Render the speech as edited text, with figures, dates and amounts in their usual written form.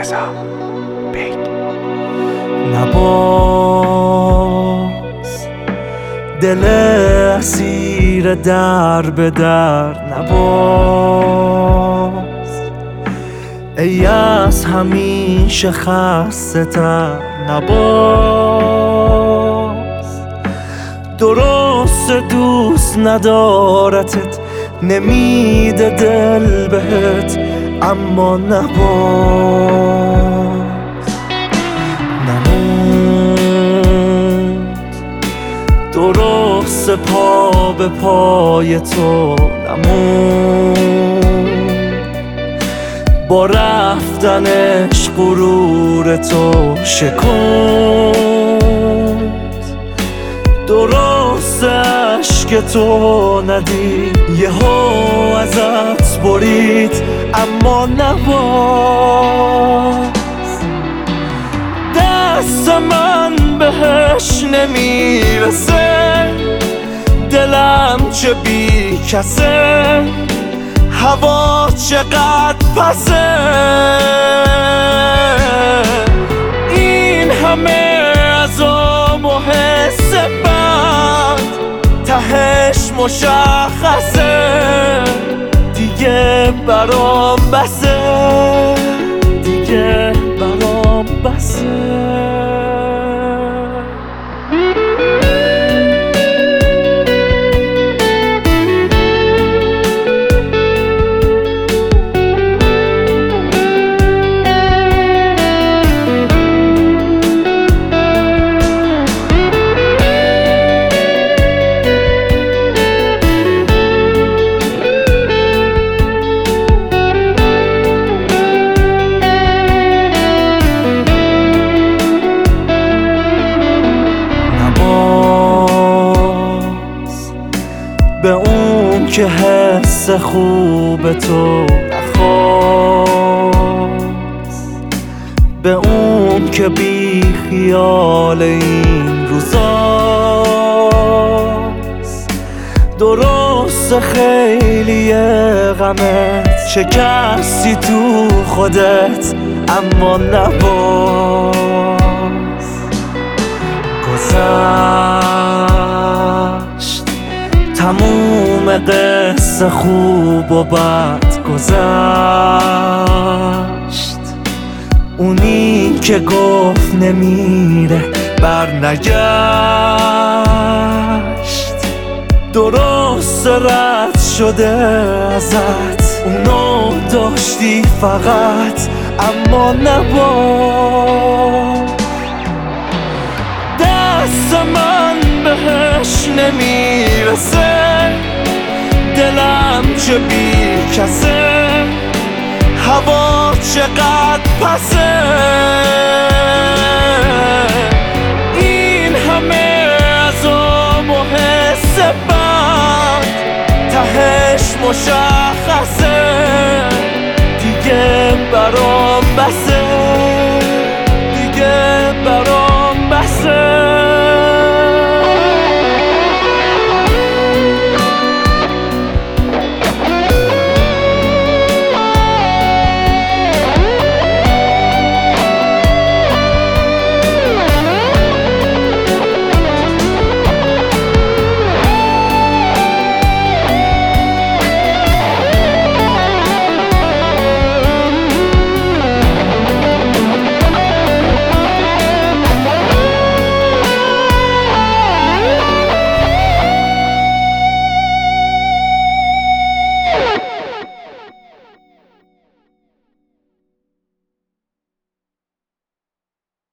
رضا بیگ. نباز دل اسیر در به در، نباز ای از همیشه خسته تر، نباز درست دوست ندارتت، نمیده دل بهت، اما نباز نموند درست پا به پای تو، نموند با رفتنش غرور تو شکند، درست عشق تو ندید یهو ازت برید، اما نباز دست من بهش نمیرسه، دلم چه بی کسه، هوا چقدر پسه، این همه عذاب و حس بد تهش مشخصه، دیگه برام بسه، دیگه برام بسه. به اون که حس خوب تو نخواست، به اون که بی خیال این روزاست، درست خیلی غمت شکستی تو خودت، اما نباز گذشت تموم قصه خوب و بد گذشت، اونی که گفت نمیره برنگشت، درست رد شده ازت، اونو داشتی فقط، اما نباز دست من بهش نمیرسه، دلم چه بی کسه، هوا چقدر پسه، این همه عذاب و حس بد تهش مشخصه، دیگه برام بسه.